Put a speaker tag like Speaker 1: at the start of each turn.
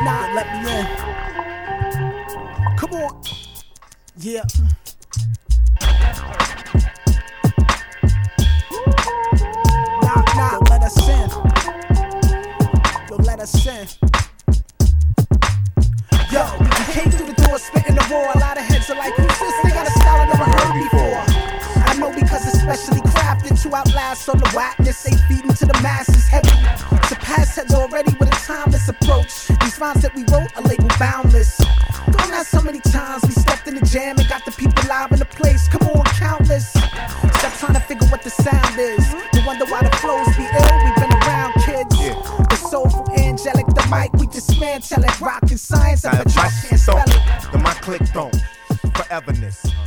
Speaker 1: Nah, let me in. Come on. Yeah. Nah, let us in. Yo, let us in. Yo, we came through the door, spitting the roar. A lot of heads are like, who's this? They got a style I never heard before. I know because it's specially crafted to outlast all the whackness they feeding to the masses. Heavy, surpass heads already with a timeless approach. These rhymes that we wrote are labeled boundless. Don't ask how many times we stepped in the jam and got the people live in the place. Come on, countless. Stop trying to figure what the sound is. You wonder why the flows be ill. We've been around, kids. The soulful, angelic, the mic, we dismantle it. Rock and science, I bet y'all can't spell it.
Speaker 2: Then my click don't. Foreverness.